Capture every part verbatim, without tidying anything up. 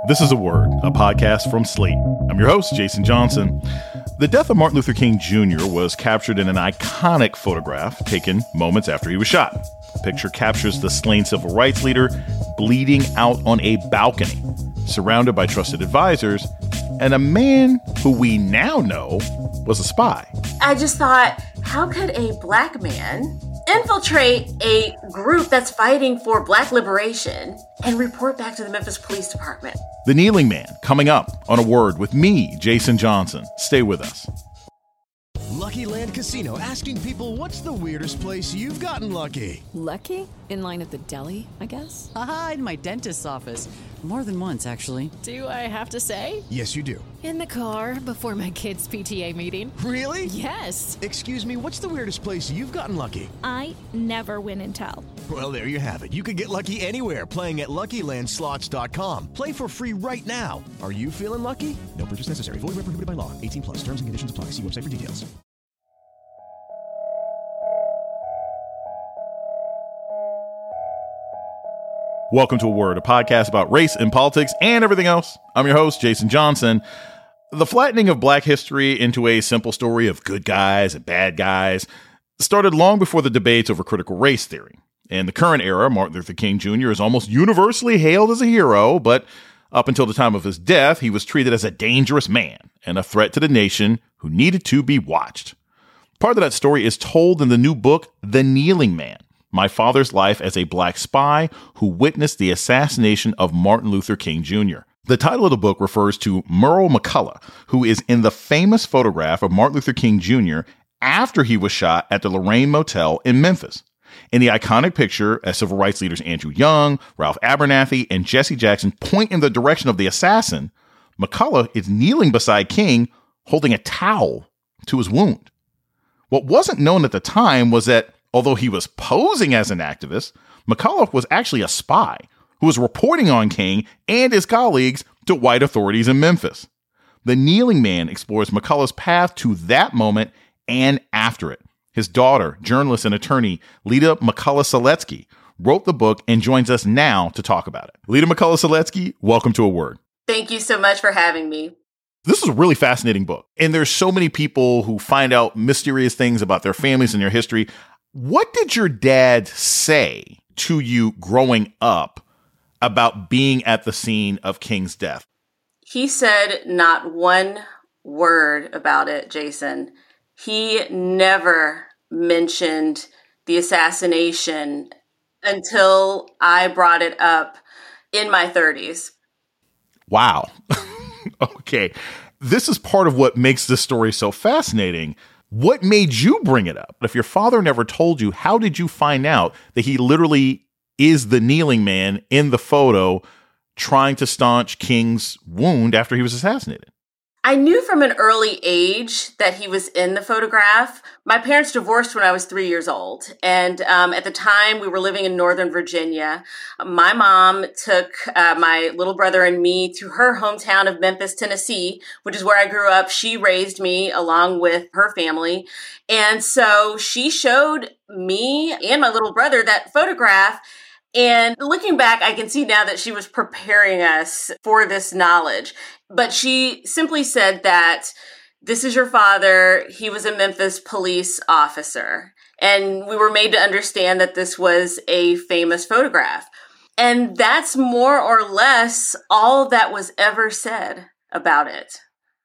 This is A Word, a podcast from Slate. I'm your host, Jason Johnson. The death of Martin Luther King Junior was captured in an iconic photograph taken moments after he was shot. The picture captures the slain civil rights leader bleeding out on a balcony, surrounded by trusted advisors, and a man who we now know was a spy. I just thought, how could a black man infiltrate a group that's fighting for black liberation and report back to the Memphis Police Department? The Kneeling Man, coming up on A Word with me, Jason Johnson. Stay with us. Lucky Land Casino, asking people, what's the weirdest place you've gotten lucky? Lucky? In line at the deli, I guess? Aha, in my dentist's office. More than once, actually. Do I have to say? Yes, you do. In the car before my kids' P T A meeting. Really? Yes. Excuse me, what's the weirdest place you've gotten lucky? I never win and tell. Well, there you have it. You can get lucky anywhere, playing at Lucky Land Slots dot com. Play for free right now. Are you feeling lucky? No purchase necessary. Void where prohibited by law. eighteen plus. Terms and conditions apply. See website for details. Welcome to A Word, a podcast about race and politics and everything else. I'm your host, Jason Johnson. The flattening of black history into a simple story of good guys and bad guys started long before the debates over critical race theory. In the current era, Martin Luther King Junior is almost universally hailed as a hero, but up until the time of his death, he was treated as a dangerous man and a threat to the nation who needed to be watched. Part of that story is told in the new book, The Kneeling Man: My Father's Life as a Black Spy Who Witnessed the Assassination of Martin Luther King Junior The title of the book refers to Merle McCullough, who is in the famous photograph of Martin Luther King Junior after he was shot at the Lorraine Motel in Memphis. In the iconic picture, as civil rights leaders Andrew Young, Ralph Abernathy, and Jesse Jackson point in the direction of the assassin, McCullough is kneeling beside King, holding a towel to his wound. What wasn't known at the time was that although he was posing as an activist, McCullough was actually a spy who was reporting on King and his colleagues to white authorities in Memphis. The Kneeling Man explores McCullough's path to that moment and after it. His daughter, journalist and attorney Lita McCullough-Seletsky, wrote the book and joins us now to talk about it. Lita McCullough-Seletsky, welcome to A Word. Thank you so much for having me. This is a really fascinating book, and there's so many people who find out mysterious things about their families and their history. What did your dad say to you growing up about being at the scene of King's death? He said not one word about it, Jason. He never mentioned the assassination until I brought it up in my thirties. Wow. Okay. This is part of what makes this story so fascinating. What made you bring it up? If your father never told you, how did you find out that he literally is the kneeling man in the photo trying to staunch King's wound after he was assassinated? I knew from an early age that he was in the photograph. My parents divorced when I was three years old. And um, at the time, we were living in Northern Virginia. My mom took uh, my little brother and me to her hometown of Memphis, Tennessee, which is where I grew up. She raised me along with her family. And so she showed me and my little brother that photograph. And looking back, I can see now that she was preparing us for this knowledge. But she simply said that this is your father. He was a Memphis police officer. And we were made to understand that this was a famous photograph. And that's more or less all that was ever said about it.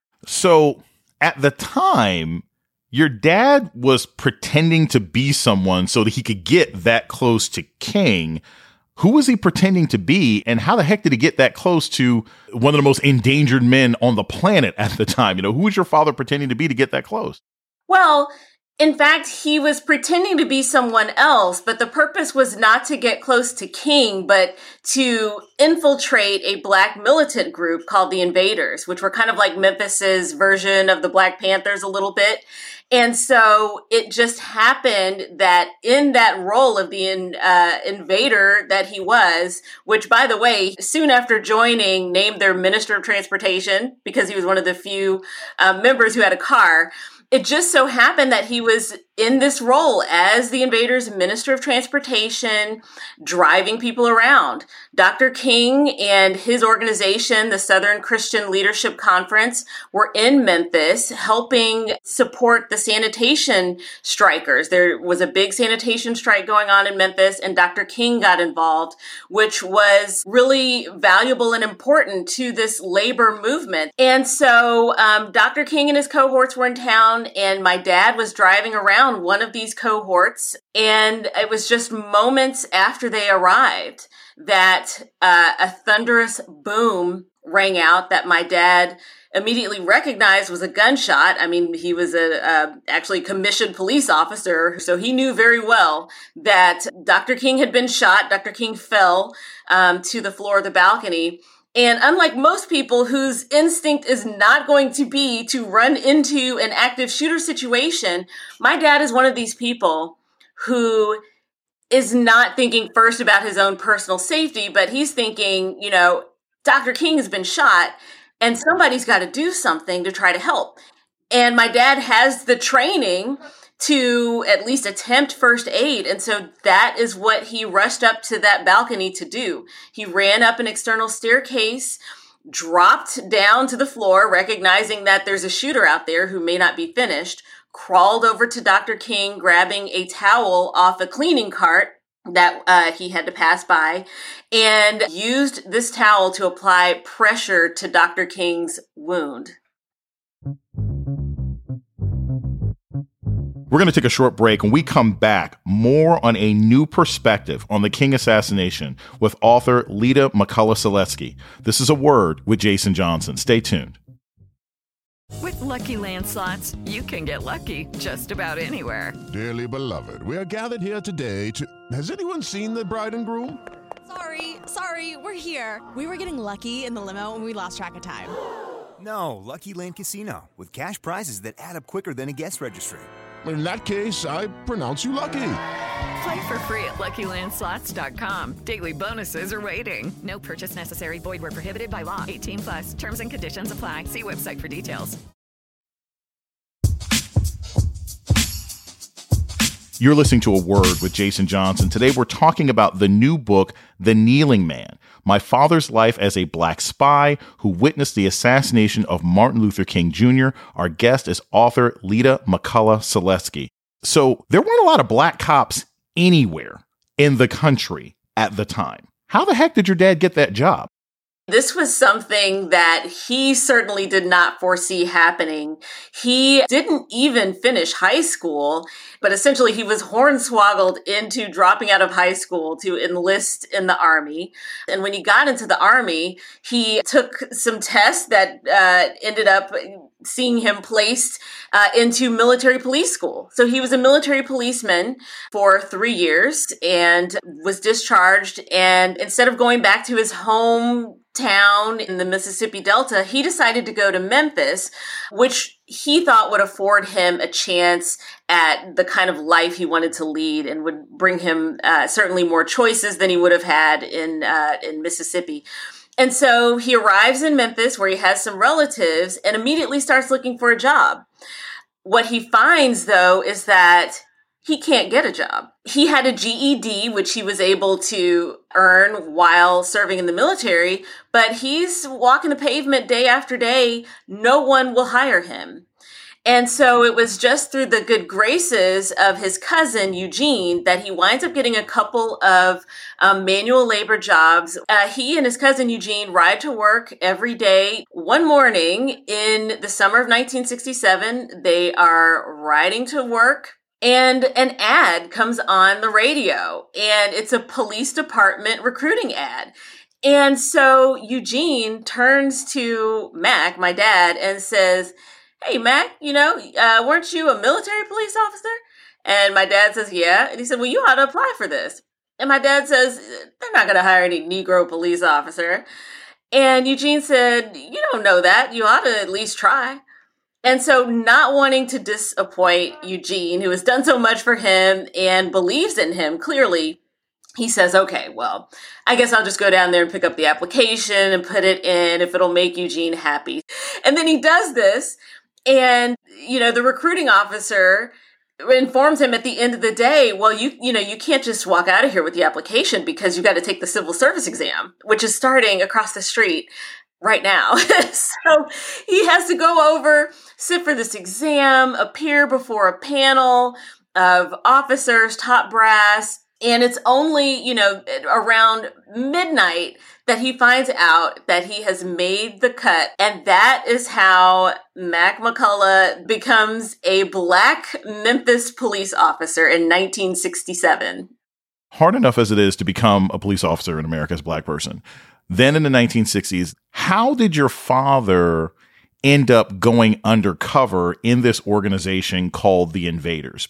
So at the time, your dad was pretending to be someone so that he could get that close to King. Who was he pretending to be, and how the heck did he get that close to one of the most endangered men on the planet at the time? You know, who was your father pretending to be to get that close? Well, in fact, he was pretending to be someone else, but the purpose was not to get close to King, but to infiltrate a black militant group called the Invaders, which were kind of like Memphis's version of the Black Panthers a little bit. And so it just happened that in that role of the in, uh, invader that he was, which, by the way, soon after joining, named their Minister of Transportation because he was one of the few uh, members who had a car. It just so happened that he was in this role as the invader's Minister of Transportation, driving people around. Doctor King and his organization, the Southern Christian Leadership Conference, were in Memphis helping support the sanitation strikers. There was a big sanitation strike going on in Memphis, and Doctor King got involved, which was really valuable and important to this labor movement. And so um, Doctor King and his cohorts were in town, and my dad was driving around one of these cohorts, and it was just moments after they arrived that uh, a thunderous boom rang out that my dad immediately recognized was a gunshot. I mean, he was a, a actually commissioned police officer, so he knew very well that Doctor King had been shot. Doctor King fell um, to the floor of the balcony. And unlike most people whose instinct is not going to be to run into an active shooter situation, my dad is one of these people who is not thinking first about his own personal safety, but he's thinking, you know, Doctor King has been shot and somebody's got to do something to try to help. And my dad has the training to at least attempt first aid. And so that is what he rushed up to that balcony to do. He ran up an external staircase, dropped down to the floor, recognizing that there's a shooter out there who may not be finished, crawled over to Doctor King, grabbing a towel off a cleaning cart that uh, he had to pass by, and used this towel to apply pressure to Doctor King's wound. We're going to take a short break. When we come back, more on a new perspective on the King assassination with author Lita McCullough-Seletsky. This is A Word with Jason Johnson. Stay tuned. With Lucky Land Slots, you can get lucky just about anywhere. Dearly beloved, we are gathered here today to... Has anyone seen the bride and groom? Sorry, sorry, we're here. We were getting lucky in the limo and we lost track of time. No, Lucky Land Casino, with cash prizes that add up quicker than a guest registry. In that case, I pronounce you lucky. Play for free at Lucky Land Slots dot com. Daily bonuses are waiting. No purchase necessary. Void where prohibited by law. eighteen plus. Terms and conditions apply. See website for details. You're listening to A Word with Jason Johnson. Today we're talking about the new book, The Kneeling Man, My Father's Life as a Black Spy Who Witnessed the Assassination of Martin Luther King Junior Our guest is author Lita McCullough-Seletsky. So there weren't a lot of black cops anywhere in the country at the time. How the heck did your dad get that job? This was something that he certainly did not foresee happening. He didn't even finish high school, but essentially he was hornswoggled into dropping out of high school to enlist in the Army. And when he got into the Army, he took some tests that uh, ended up seeing him placed uh, into military police school. So he was a military policeman for three years and was discharged. And instead of going back to his home town in the Mississippi Delta, he decided to go to Memphis, which he thought would afford him a chance at the kind of life he wanted to lead and would bring him uh, certainly more choices than he would have had in uh, in Mississippi. And so he arrives in Memphis where he has some relatives and immediately starts looking for a job. What he finds, though, is that he can't get a job. He had a G E D, which he was able to earn while serving in the military, but he's walking the pavement day after day. No one will hire him. And so it was just through the good graces of his cousin, Eugene, that he winds up getting a couple of um, manual labor jobs. Uh, he and his cousin, Eugene, ride to work every day. One morning in the summer of nineteen sixty-seven, they are riding to work. And an ad comes on the radio, and it's a police department recruiting ad. And so Eugene turns to Mac, my dad, and says, "Hey, Mac, you know, uh, weren't you a military police officer?" And my dad says, "Yeah." And he said, "Well, you ought to apply for this." And my dad says, "They're not going to hire any Negro police officer." And Eugene said, "You don't know that. You ought to at least try." And so, not wanting to disappoint Eugene, who has done so much for him and believes in him clearly, he says, "Okay, well, I guess I'll just go down there and pick up the application and put it in if it'll make Eugene happy." And then he does this. And, you know, the recruiting officer informs him at the end of the day, well, you you know, you can't just walk out of here with the application because you got to take the civil service exam, which is starting across the street right now. So he has to go over, sit for this exam, appear before a panel of officers, top brass. And it's only, you know, around midnight that he finds out that he has made the cut. And that is how Mac McCullough becomes a Black Memphis police officer in nineteen sixty-seven. Hard enough as it is to become a police officer in America as a Black person. Then in the nineteen sixties, how did your father end up going undercover in this organization called the Invaders?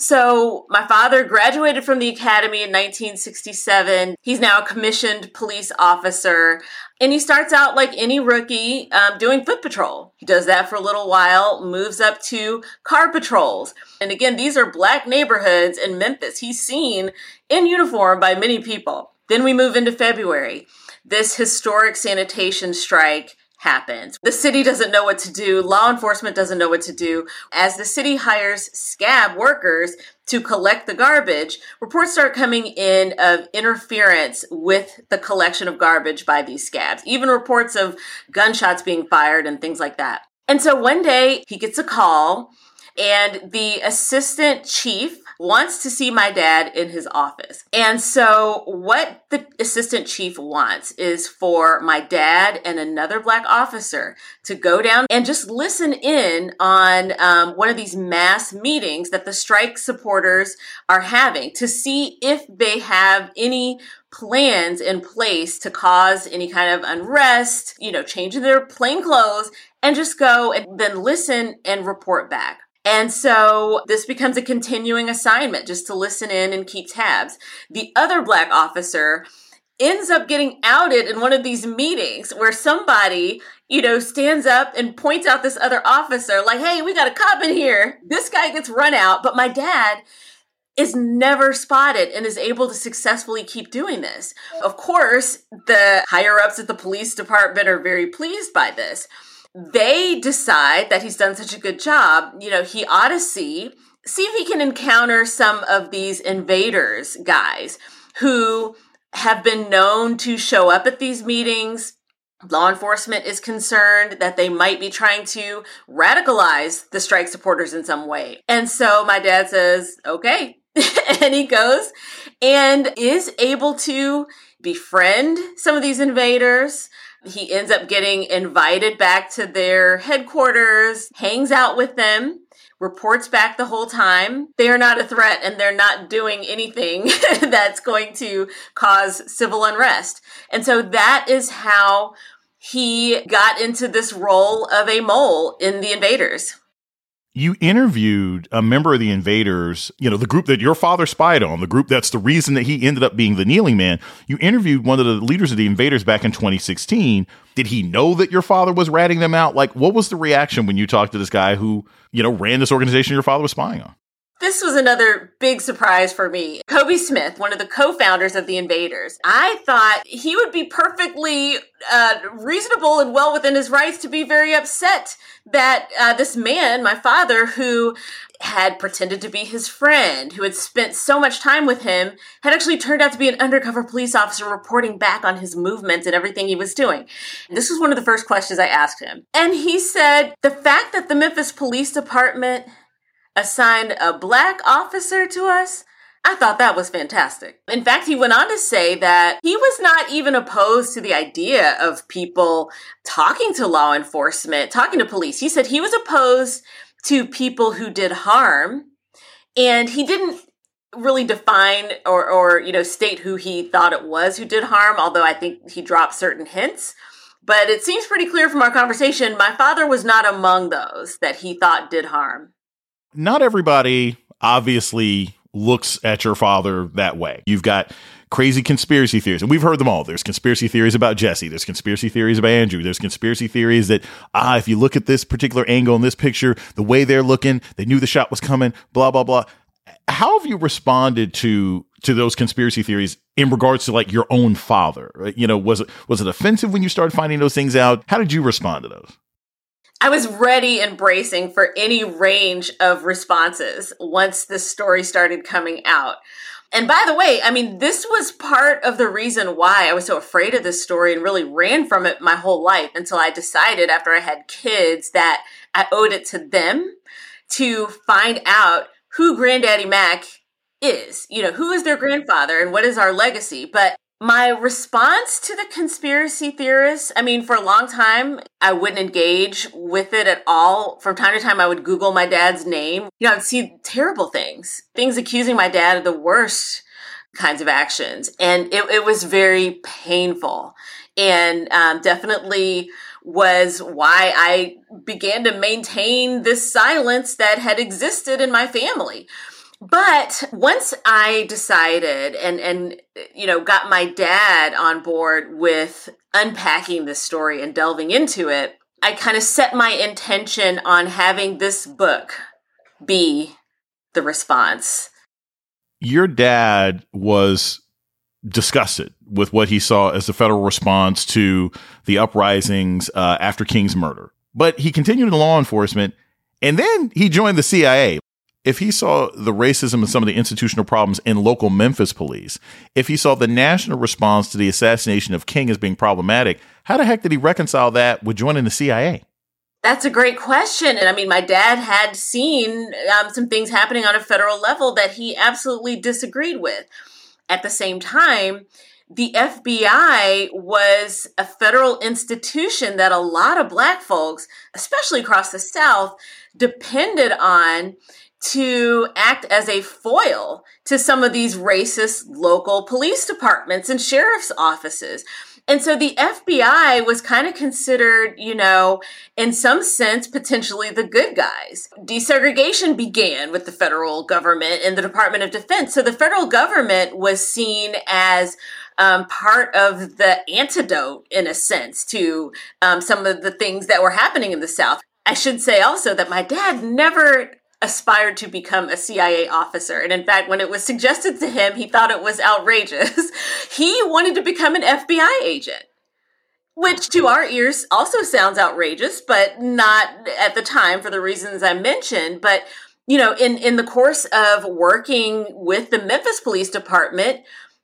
So my father graduated from the academy in nineteen sixty-seven. He's now a commissioned police officer. And he starts out like any rookie um, doing foot patrol. He does that for a little while, moves up to car patrols. And again, these are Black neighborhoods in Memphis. He's seen in uniform by many people. Then we move into February. This historic sanitation strike happens. The city doesn't know what to do. Law enforcement doesn't know what to do. As the city hires scab workers to collect the garbage, reports start coming in of interference with the collection of garbage by these scabs, even reports of gunshots being fired and things like that. And so one day he gets a call and the assistant chief wants to see my dad in his office. And so what the assistant chief wants is for my dad and another Black officer to go down and just listen in on um, one of these mass meetings that the strike supporters are having to see if they have any plans in place to cause any kind of unrest, you know, changing their plain clothes, and just go and then listen and report back. And so this becomes a continuing assignment just to listen in and keep tabs. The other Black officer ends up getting outed in one of these meetings where somebody, you know, stands up and points out this other officer like, hey, we got a cop in here. This guy gets run out, but my dad is never spotted and is able to successfully keep doing this. Of course, the higher ups at the police department are very pleased by this. They decide that he's done such a good job, you know, he ought to see, see if he can encounter some of these invaders guys who have been known to show up at these meetings. Law enforcement is concerned that they might be trying to radicalize the strike supporters in some way. And so my dad says, okay. And he goes and is able to befriend some of these invaders. He ends up getting invited back to their headquarters, hangs out with them, reports back the whole time. They are not a threat and they're not doing anything that's going to cause civil unrest. And so that is how he got into this role of a mole in the Invaders. You interviewed a member of the Invaders, you know, the group that your father spied on, the group that's the reason that he ended up being the kneeling man. You interviewed one of the leaders of the Invaders back in twenty sixteen. Did he know that your father was ratting them out? Like, what was the reaction when you talked to this guy who, you know, ran this organization your father was spying on? This was another big surprise for me. Kobe Smith, one of the co-founders of the Invaders, I thought he would be perfectly uh, reasonable and well within his rights to be very upset that uh, this man, my father, who had pretended to be his friend, who had spent so much time with him, had actually turned out to be an undercover police officer reporting back on his movements and everything he was doing. And this was one of the first questions I asked him. And he said, the fact that the Memphis Police Department assigned a Black officer to us, I thought that was fantastic. In fact, he went on to say that he was not even opposed to the idea of people talking to law enforcement, talking to police. He said he was opposed to people who did harm, and he didn't really define or, or, you know, state who he thought it was who did harm, although I think he dropped certain hints. But it seems pretty clear from our conversation, my father was not among those that he thought did harm. Not everybody obviously looks at your father that way. You've got crazy conspiracy theories, and we've heard them all. There's conspiracy theories about Jesse. There's conspiracy theories about Andrew. There's conspiracy theories that, ah, if you look at this particular angle in this picture, the way they're looking, they knew the shot was coming, blah, blah, blah. How have you responded to to those conspiracy theories in regards to like your own father? You know, was it was it offensive when you started finding those things out? How did you respond to those? I was ready and bracing for any range of responses once this story started coming out. And by the way, I mean, this was part of the reason why I was so afraid of this story and really ran from it my whole life until I decided after I had kids that I owed it to them to find out who Granddaddy Mac is. You know, who is their grandfather and what is our legacy? But my response to the conspiracy theorists, I mean, for a long time, I wouldn't engage with it at all. From time to time, I would Google my dad's name. You know, I'd see terrible things, things accusing my dad of the worst kinds of actions. And it, it was very painful and um, definitely was why I began to maintain this silence that had existed in my family. But once I decided and, and, you know, got my dad on board with unpacking this story and delving into it, I kind of set my intention on having this book be the response. Your dad was disgusted with what he saw as the federal response to the uprisings uh, after King's murder. But he continued in law enforcement, and then he joined the C I A. If he saw the racism and some of the institutional problems in local Memphis police, if he saw the national response to the assassination of King as being problematic, how the heck did he reconcile that with joining the C I A? That's a great question. And I mean, my dad had seen um, some things happening on a federal level that he absolutely disagreed with. At the same time, the F B I was a federal institution that a lot of Black folks, especially across the South, depended on to act as a foil to some of these racist local police departments and sheriff's offices. And so the F B I was kind of considered, you know, in some sense, potentially the good guys. Desegregation began with the federal government and the Department of Defense. So the federal government was seen as um, part of the antidote, in a sense, to um, some of the things that were happening in the South. I should say also that my dad never aspired to become a C I A officer. And in fact, when it was suggested to him, he thought it was outrageous. He wanted to become an F B I agent, which to our ears also sounds outrageous, but not at the time for the reasons I mentioned. But, you know, in, in the course of working with the Memphis Police Department,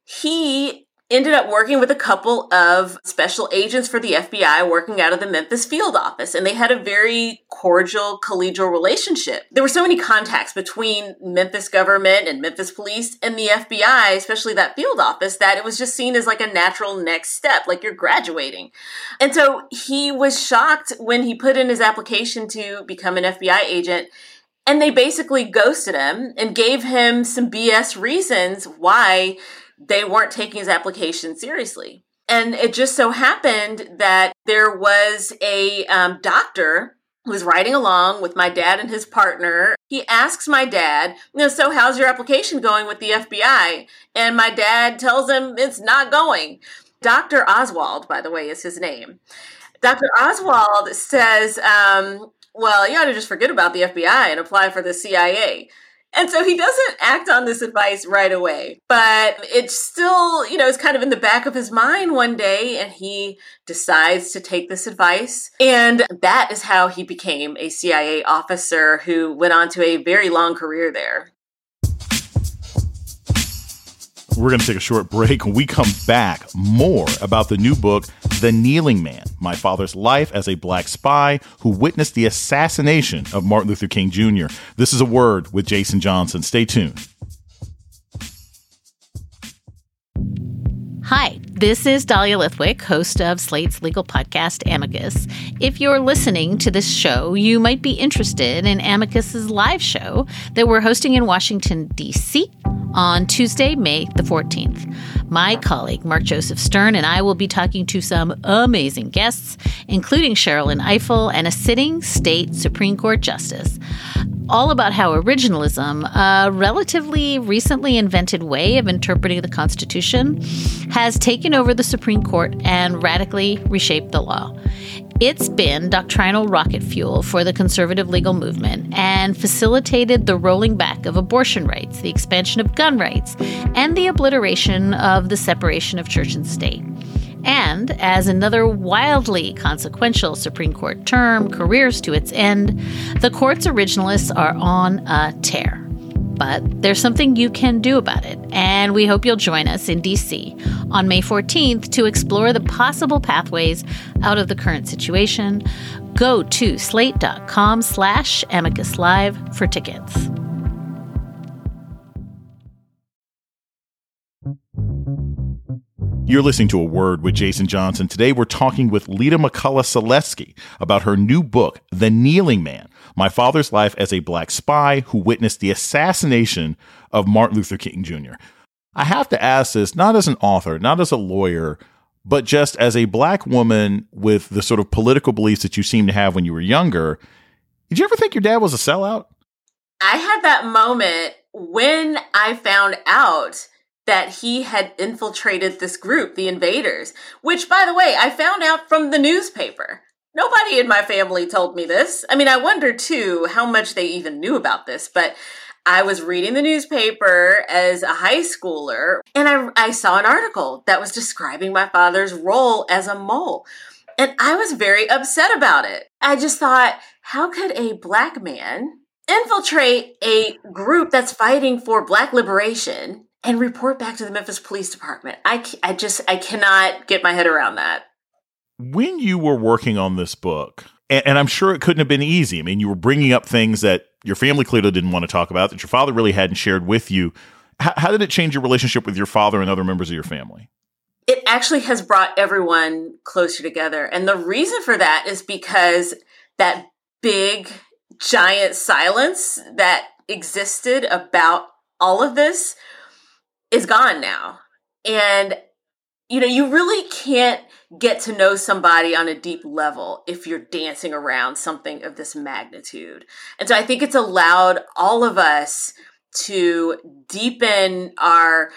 he ended up working with a couple of special agents for the F B I working out of the Memphis field office. And they had a very cordial, collegial relationship. There were so many contacts between Memphis government and Memphis police and the F B I, especially that field office, that it was just seen as like a natural next step, like you're graduating. And so he was shocked when he put in his application to become an F B I agent. And they basically ghosted him and gave him some B S reasons why they weren't taking his application seriously. And it just so happened that there was a um, doctor who was riding along with my dad and his partner. He asks my dad, you know, so how's your application going with the F B I? And my dad tells him it's not going. Doctor Oswald, by the way, is his name. Doctor Oswald says, um, well, you ought to just forget about the F B I and apply for the C I A. And so he doesn't act on this advice right away, but it's still, you know, it's kind of in the back of his mind one day, and he decides to take this advice. And that is how he became a C I A officer who went on to a very long career there. We're going to take a short break. When we come back, more about the new book, The Kneeling Man, My Father's Life as a Black Spy Who Witnessed the Assassination of Martin Luther King Junior This is A Word with Jason Johnson. Stay tuned. Hi, this is Dahlia Lithwick, host of Slate's legal podcast, Amicus. If you're listening to this show, you might be interested in Amicus's live show that we're hosting in Washington, D C on Tuesday, May the fourteenth. My colleague, Mark Joseph Stern, and I will be talking to some amazing guests, including Sherrilyn Ifill and a sitting state Supreme Court justice, all about how originalism, a relatively recently invented way of interpreting the Constitution, has taken over the Supreme Court and radically reshaped the law. It's been doctrinal rocket fuel for the conservative legal movement and facilitated the rolling back of abortion rights, the expansion of gun rights, and the obliteration of the separation of church and state. And as another wildly consequential Supreme Court term careers to its end, the court's originalists are on a tear. But there's something you can do about it, and we hope you'll join us in D C on May fourteenth to explore the possible pathways out of the current situation. Go to slate.com slash amicus live for tickets. You're listening to A Word with Jason Johnson. Today, we're talking with Lita McCullough-Selesky about her new book, The Kneeling Man, My Father's Life as a Black Spy Who Witnessed the Assassination of Martin Luther King Junior I have to ask this, not as an author, not as a lawyer, but just as a Black woman with the sort of political beliefs that you seem to have when you were younger. Did you ever think your dad was a sellout? I had that moment when I found out that he had infiltrated this group, the Invaders, which, by the way, I found out from the newspaper. Nobody in my family told me this. I mean, I wonder, too, how much they even knew about this, but I was reading the newspaper as a high schooler, and I, I saw an article that was describing my father's role as a mole, and I was very upset about it. I just thought, how could a Black man infiltrate a group that's fighting for Black liberation and report back to the Memphis Police Department? I, I just, I cannot get my head around that. When you were working on this book, and, and I'm sure it couldn't have been easy. I mean, you were bringing up things that your family clearly didn't want to talk about, that your father really hadn't shared with you. H- how did it change your relationship with your father and other members of your family? It actually has brought everyone closer together. And the reason for that is because that big, giant silence that existed about all of this is gone now. And, you know, you really can't get to know somebody on a deep level if you're dancing around something of this magnitude. And so I think it's allowed all of us to deepen our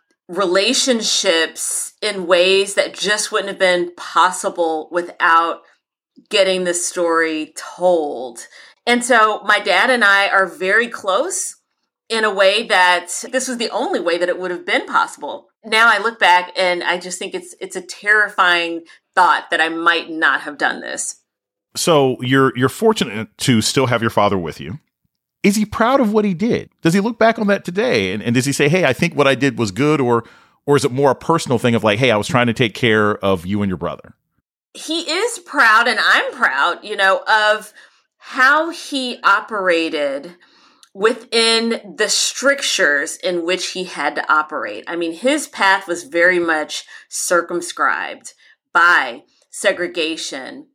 relationships in ways that just wouldn't have been possible without getting this story told. And so my dad and I are very close in a way that this was the only way that it would have been possible. Now I look back and I just think it's it's a terrifying thought that I might not have done this. So you're you're fortunate to still have your father with you. Is he proud of what he did? Does he look back on that today? And, and does he say, hey, I think what I did was good? Or or is it more a personal thing of like, hey, I was trying to take care of you and your brother? He is proud, and I'm proud, you know, of how he operated within the strictures in which he had to operate. I mean, his path was very much circumscribed by segregation,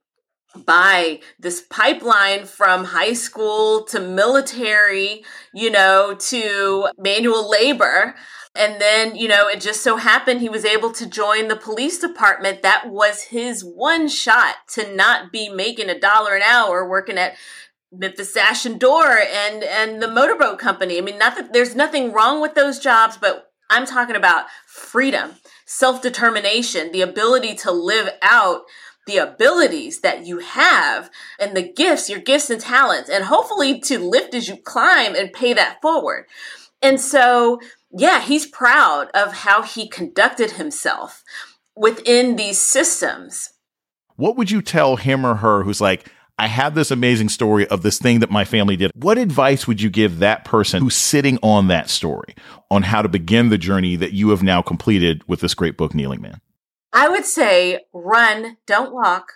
by this pipeline from high school to military, you know, to manual labor. And then, you know, it just so happened he was able to join the police department. That was his one shot to not be making a dollar an hour working at Memphis Sash and Door and, and the motorboat company. I mean, not that there's nothing wrong with those jobs, but I'm talking about freedom, self-determination, the ability to live out the abilities that you have and the gifts, your gifts and talents, and hopefully to lift as you climb and pay that forward. And so, yeah, he's proud of how he conducted himself within these systems. What would you tell him or her who's like, I have this amazing story of this thing that my family did? What advice would you give that person who's sitting on that story on how to begin the journey that you have now completed with this great book, Kneeling Man? I would say run, don't walk.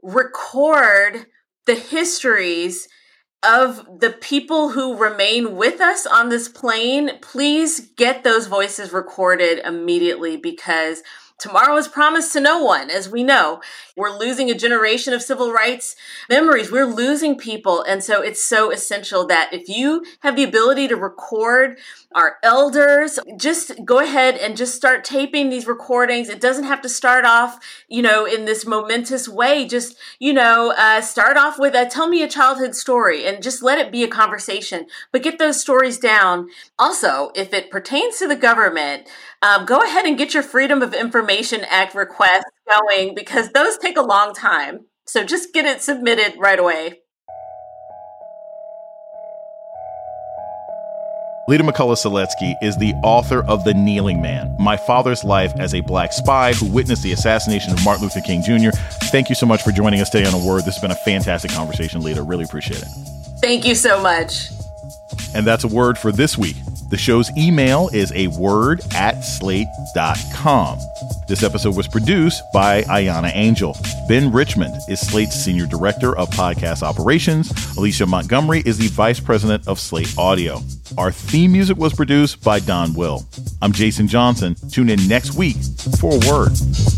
Record the histories of the people who remain with us on this plane. Please get those voices recorded immediately, because tomorrow is promised to no one, as we know. We're losing a generation of civil rights memories. We're losing people. And so it's so essential that if you have the ability to record our elders, just go ahead and just start taping these recordings. It doesn't have to start off, you know, in this momentous way. Just, you know, uh, start off with a tell me a childhood story and just let it be a conversation, but get those stories down. Also, if it pertains to the government, um, go ahead and get your Freedom of Information Act requests going, because those take a long time. So just get it submitted right away. Lita McCullough-Seletsky is the author of The Kneeling Man, My Father's Life as a Black Spy Who Witnessed the Assassination of Martin Luther King Junior Thank you so much for joining us today on A Word. This has been a fantastic conversation, Lita. Really appreciate it. Thank you so much. And that's A Word for this week. The show's email is a word at slate dot com. This episode was produced by Ayana Angel. Ben Richmond is Slate's Senior Director of Podcast Operations. Alicia Montgomery is the Vice President of Slate Audio. Our theme music was produced by Don Will. I'm Jason Johnson. Tune in next week for A Word.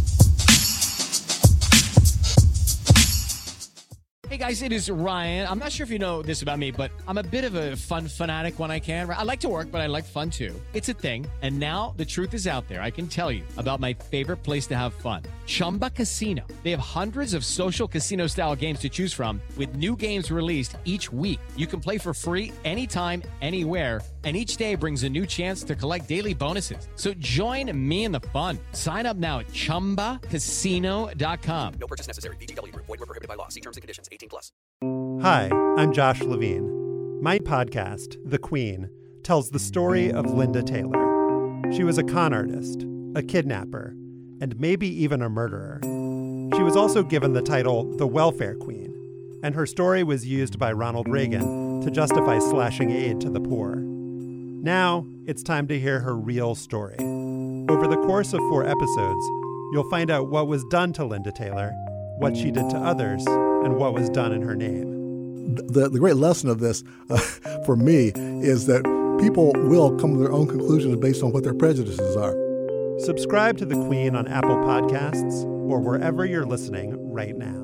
Hey guys, it is Ryan. I'm not sure if you know this about me, but I'm a bit of a fun fanatic when I can. I like to work, but I like fun too. It's a thing. And now the truth is out there. I can tell you about my favorite place to have fun. Chumba Casino. They have hundreds of social casino style games to choose from with new games released each week. You can play for free anytime, anywhere. And each day brings a new chance to collect daily bonuses. So join me in the fun. Sign up now at chumba casino dot com. No purchase necessary. V G W Group. Void where prohibited by law. See terms and conditions. eighteen plus. Hi, I'm Josh Levine. My podcast, The Queen, tells the story of Linda Taylor. She was a con artist, a kidnapper, and maybe even a murderer. She was also given the title the Welfare Queen, and her story was used by Ronald Reagan to justify slashing aid to the poor. Now, it's time to hear her real story. Over the course of four episodes, you'll find out what was done to Linda Taylor, what she did to others, and what was done in her name. The, the great lesson of this, uh, for me, is that people will come to their own conclusions based on what their prejudices are. Subscribe to The Queen on Apple Podcasts or wherever you're listening right now.